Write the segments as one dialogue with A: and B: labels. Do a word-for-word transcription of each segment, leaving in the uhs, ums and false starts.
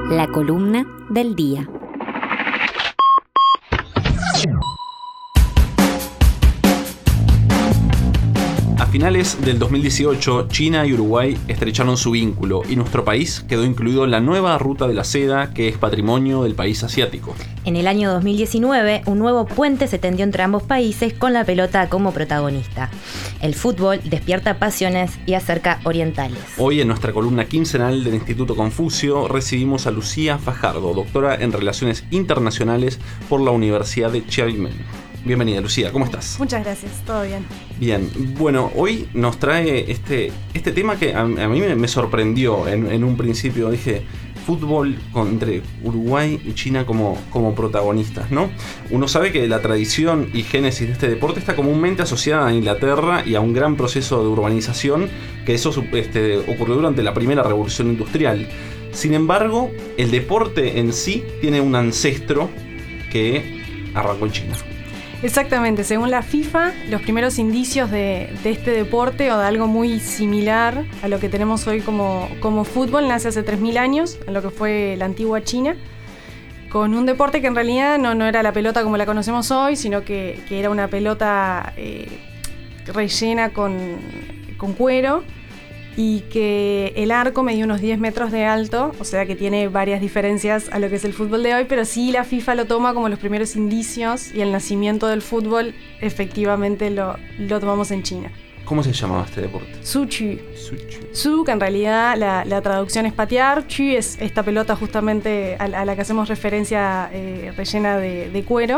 A: La columna del día.
B: A finales del dos mil dieciocho, China y Uruguay estrecharon su vínculo y nuestro país quedó incluido en la nueva Ruta de la Seda, que es patrimonio del país asiático.
C: En el año dos mil diecinueve, un nuevo puente se tendió entre ambos países con la pelota como protagonista. El fútbol despierta pasiones y acerca orientales.
B: Hoy en nuestra columna quincenal del Instituto Confucio recibimos a Lucía Fajardo, doctora en Relaciones Internacionales por la Universidad de Xiamen. Bienvenida, Lucía, ¿cómo estás?
D: Muchas gracias, todo bien.
B: Bien, bueno, hoy nos trae este, este tema que a, a mí me, me sorprendió en, en un principio. Dije, fútbol con, entre Uruguay y China como, como protagonistas, ¿no? Uno sabe que la tradición y génesis de este deporte está comúnmente asociada a Inglaterra y a un gran proceso de urbanización, que eso este, ocurrió durante la primera revolución industrial. Sin embargo, el deporte en sí tiene un ancestro que arrancó en China.
D: Exactamente, según la FIFA, los primeros indicios de, de este deporte o de algo muy similar a lo que tenemos hoy como, como fútbol nace hace tres mil años, en lo que fue la antigua China, con un deporte que en realidad no, no era la pelota como la conocemos hoy, sino que, que era una pelota eh, rellena con, con cuero, y que el arco medía unos diez metros de alto, o sea que tiene varias diferencias a lo que es el fútbol de hoy, pero sí la FIFA lo toma como los primeros indicios y el nacimiento del fútbol efectivamente lo, lo tomamos en China.
B: ¿Cómo se llamaba este deporte?
D: Su Chu. Su, que en realidad la, la traducción es patear. Chu es esta pelota justamente a, a la que hacemos referencia, eh, rellena de, de cuero.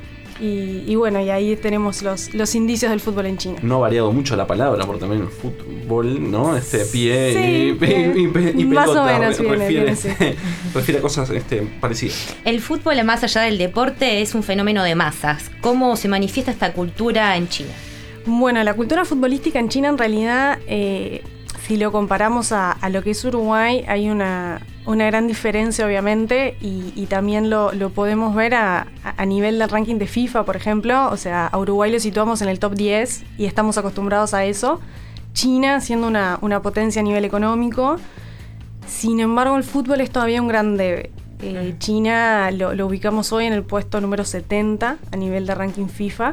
D: Y, y bueno, y ahí tenemos los, los indicios del fútbol en China.
B: No ha variado mucho la palabra, porque también el fútbol, ¿no? Este pie
D: sí,
B: y,
D: bien.
B: y, y, y
D: más
B: pelota
D: o menos
B: refiere,
D: viene, viene, sí.
B: refiere a cosas este, parecidas.
C: El fútbol, más allá del deporte, es un fenómeno de masas. ¿Cómo se manifiesta esta cultura en China?
D: Bueno, la cultura futbolística en China en realidad, eh, si lo comparamos a, a lo que es Uruguay, hay una... una gran diferencia obviamente y, y también lo, lo podemos ver a, a nivel del ranking de FIFA, por ejemplo. O sea, a Uruguay lo situamos en el top diez y estamos acostumbrados a eso. China siendo una, una potencia a nivel económico. Sin embargo, el fútbol es todavía un gran debe. Eh, China lo, lo ubicamos hoy en el puesto número setenta a nivel de ranking FIFA.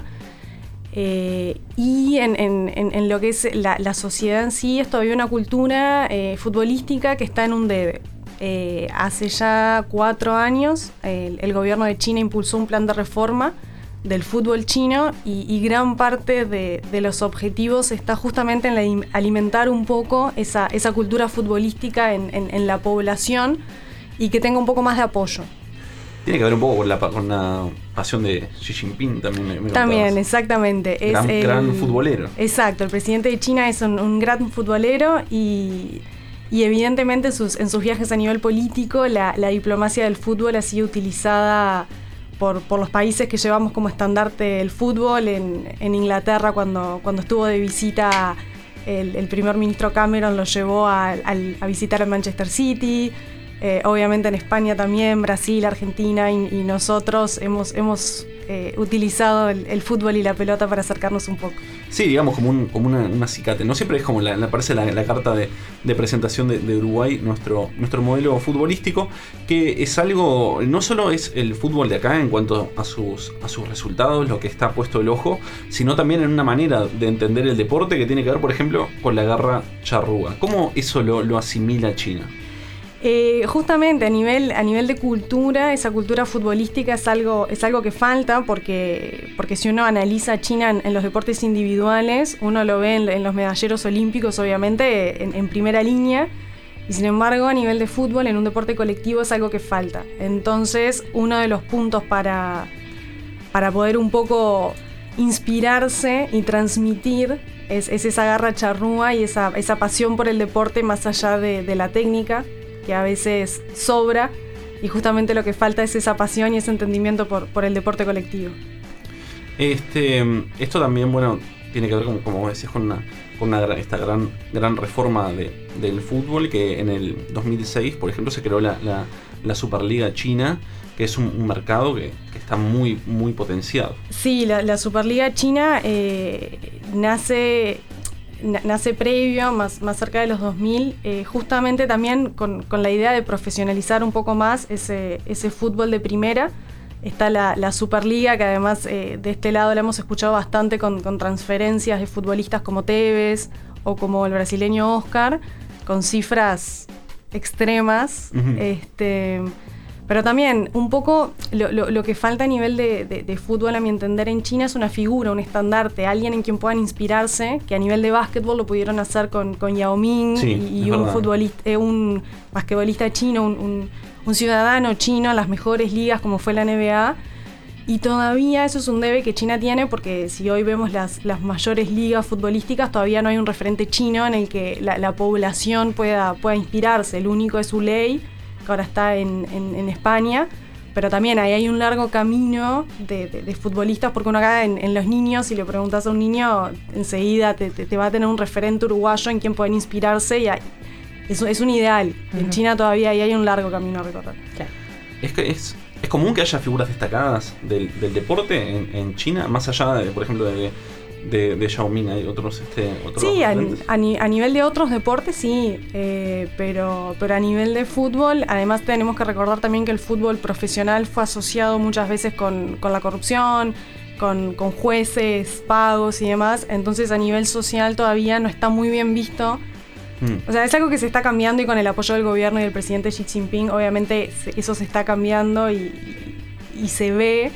D: Eh, y en, en, en, en lo que es la, la sociedad en sí, es todavía una cultura eh, futbolística que está en un debe. Eh, hace ya cuatro años el, el gobierno de China impulsó un plan de reforma del fútbol chino y, y gran parte de, de los objetivos está justamente en la, alimentar un poco esa, esa cultura futbolística en, en, en la población y que tenga un poco más de apoyo.
B: Tiene que ver un poco con la, con la pasión de Xi Jinping también. Me, me
D: también,
B: contabas.
D: Exactamente.
B: Gran,
D: es el,
B: gran futbolero.
D: Exacto, el presidente de China es un, un gran futbolero y... Y evidentemente sus, en sus viajes a nivel político la, la diplomacia del fútbol ha sido utilizada por, por los países que llevamos como estandarte el fútbol. En, en Inglaterra cuando, cuando estuvo de visita el, el primer ministro Cameron lo llevó a, a, a visitar el Manchester City. Eh, obviamente en España también, Brasil, Argentina y, y nosotros hemos, hemos eh, utilizado el, el fútbol y la pelota para acercarnos un poco.
B: Sí, digamos como, un, como una, una acicate. No siempre es como la, la parece la, la carta de, de presentación de, de Uruguay, nuestro, nuestro modelo futbolístico, que es algo, no solo es el fútbol de acá en cuanto a sus, a sus resultados, lo que está puesto el ojo, sino también en una manera de entender el deporte que tiene que ver, por ejemplo, con la garra charrúa. ¿Cómo eso lo, lo asimila China?
D: Eh, justamente a nivel, a nivel de cultura, esa cultura futbolística es algo, es algo que falta porque, porque si uno analiza a China en, en los deportes individuales, uno lo ve en, en los medalleros olímpicos obviamente en, en primera línea, y sin embargo a nivel de fútbol, en un deporte colectivo es algo que falta. Entonces uno de los puntos para, para poder un poco inspirarse y transmitir es, es esa garra charrúa y esa, esa pasión por el deporte más allá de, de la técnica, que a veces sobra, y justamente lo que falta es esa pasión y ese entendimiento por, por el deporte colectivo.
B: Este, esto también, bueno, tiene que ver, como, como decías, con, una, con una, esta gran, gran reforma de, del fútbol, que en el dos mil seis, por ejemplo, se creó la, la, la Superliga China, que es un, un mercado que, que está muy, muy potenciado.
D: Sí, la, la Superliga China eh, nace... nace previo, más, más cerca de los dos mil, eh, justamente también con, con la idea de profesionalizar un poco más ese, ese fútbol de primera. Está la, la Superliga, que además eh, de este lado la hemos escuchado bastante con, con transferencias de futbolistas como Tevez o como el brasileño Oscar, con cifras extremas. Uh-huh. Este, pero también un poco lo, lo, lo que falta a nivel de, de, de fútbol, a mi entender, en China es una figura, un estandarte, alguien en quien puedan inspirarse, que a nivel de básquetbol lo pudieron hacer con, con Yao Ming, sí, y, y un futbolista, eh, un basquetbolista chino, un, un, un ciudadano chino en las mejores ligas como fue la N B A. Y todavía eso es un debe que China tiene, porque si hoy vemos las, las mayores ligas futbolísticas, todavía no hay un referente chino en el que la, la población pueda, pueda inspirarse. El único es Uley, que ahora está en, en, en España, pero también ahí hay un largo camino de, de, de futbolistas, porque uno acá en, en los niños, si le preguntas a un niño, enseguida te, te, te va a tener un referente uruguayo en quien pueden inspirarse, y hay, es, es un ideal. Uh-huh. En China todavía ahí hay un largo camino a recorrer.
B: Claro. Es que es... ¿Es común que haya figuras destacadas del, del deporte en, en China, más allá de, por ejemplo, de, de, de Yao Ming? ¿Hay otros, este, otros
D: sí, a, a, ni, a nivel de otros deportes sí, eh, pero, pero a nivel de fútbol, además tenemos que recordar también que el fútbol profesional fue asociado muchas veces con, con la corrupción, con, con jueces, pagos y demás, entonces a nivel social todavía no está muy bien visto. O sea, es algo que se está cambiando, y con el apoyo del gobierno y del presidente Xi Jinping, obviamente eso se está cambiando y, y, y se ve,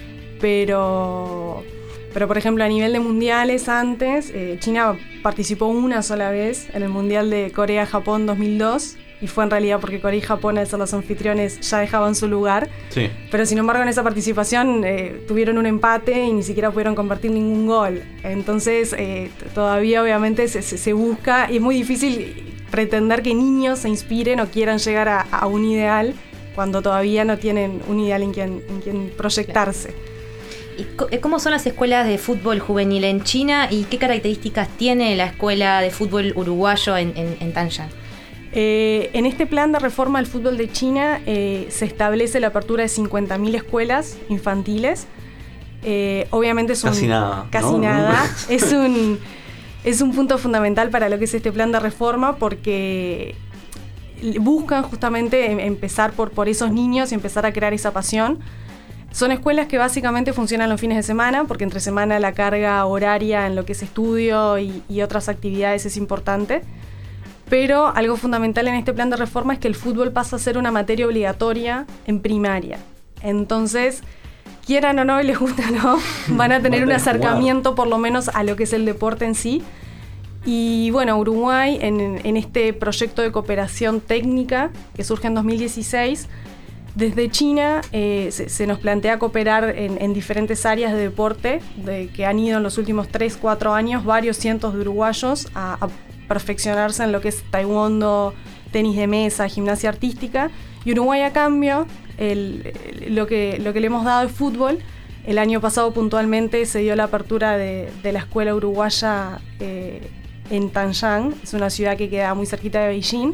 D: pero, pero por ejemplo a nivel de mundiales antes, eh, China participó una sola vez en el Mundial de Corea-Japón dos mil dos, y fue en realidad porque Corea y Japón, al ser los anfitriones, ya dejaban su lugar. Sí. Pero sin embargo en esa participación eh, tuvieron un empate y ni siquiera pudieron convertir ningún gol. Entonces eh, todavía obviamente se, se, se busca, y es muy difícil pretender que niños se inspiren o quieran llegar a, a un ideal cuando todavía no tienen un ideal en quien, en quien proyectarse.
C: ¿Y cómo son las escuelas de fútbol juvenil en China, y qué características tiene la escuela de fútbol uruguayo en, en, en Tanyang?
D: Eh, en este plan de reforma del fútbol de China eh, se establece la apertura de cincuenta mil escuelas infantiles. Eh, obviamente es un...
B: Casi nada.
D: Casi
B: ¿no?
D: nada. es, un, es un punto fundamental para lo que es este plan de reforma, porque buscan justamente empezar por, por esos niños y empezar a crear esa pasión. Son escuelas que básicamente funcionan los fines de semana, porque entre semana la carga horaria en lo que es estudio y, y otras actividades es importante. Pero algo fundamental en este plan de reforma es que el fútbol pasa a ser una materia obligatoria en primaria. Entonces, quieran o no, y les gusta o no, van a tener un acercamiento por lo menos a lo que es el deporte en sí. Y bueno, Uruguay, en, en este proyecto de cooperación técnica que surge en dos mil dieciséis, desde China eh, se, se nos plantea cooperar en, en diferentes áreas de deporte, de, que han ido en los últimos tres, cuatro años varios cientos de uruguayos a, a perfeccionarse en lo que es taekwondo, tenis de mesa, gimnasia artística. Y Uruguay, a cambio, el, el, lo, que, lo que le hemos dado es fútbol. El año pasado puntualmente se dio la apertura de, de la escuela uruguaya eh, en Tanyang, es una ciudad que queda muy cerquita de Beijing,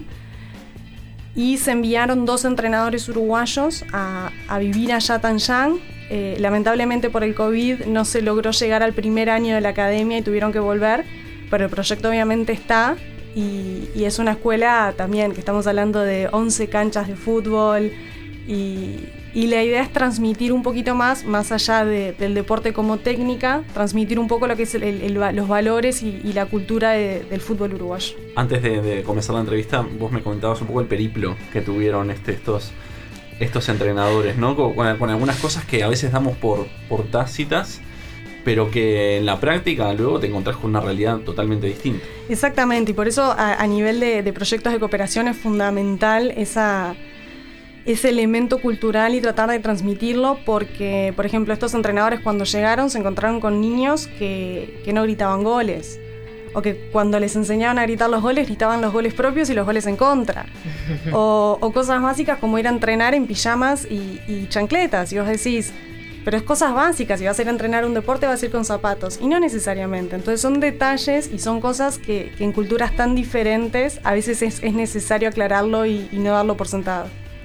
D: y se enviaron dos entrenadores uruguayos a, a vivir allá a Tanyang. Eh, lamentablemente por el COVID no se logró llegar al primer año de la academia y tuvieron que volver, pero el proyecto obviamente está, y, y es una escuela también que estamos hablando de once canchas de fútbol, y, y la idea es transmitir un poquito más, más allá de, del deporte como técnica, transmitir un poco lo que es el, el, el, los valores y, y la cultura de, del fútbol uruguayo.
B: Antes de, de comenzar la entrevista, vos me comentabas un poco el periplo que tuvieron este, estos, estos entrenadores, ¿no? Con, con algunas cosas que a veces damos por, por tácitas, pero que en la práctica luego te encontrás con una realidad totalmente distinta.
D: Exactamente, y por eso a, a nivel de, de proyectos de cooperación es fundamental esa, ese elemento cultural y tratar de transmitirlo, porque, por ejemplo, estos entrenadores cuando llegaron se encontraron con niños que, que no gritaban goles, o que cuando les enseñaban a gritar los goles, gritaban los goles propios y los goles en contra, o, o cosas básicas como ir a entrenar en pijamas y, y chancletas, y vos decís, pero es cosas básicas, si vas a ir a entrenar un deporte vas a ir con zapatos, y no necesariamente. Entonces son detalles y son cosas que, que en culturas tan diferentes a veces es, es necesario aclararlo y, y no darlo por sentado.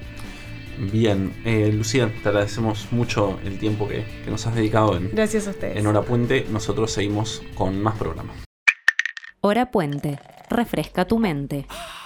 B: Bien, eh, Lucía, te agradecemos mucho el tiempo que, que nos has dedicado en,
D: Gracias a ustedes.
B: En Hora Puente. Nosotros seguimos con más programas.
A: Hora Puente. Refresca tu mente.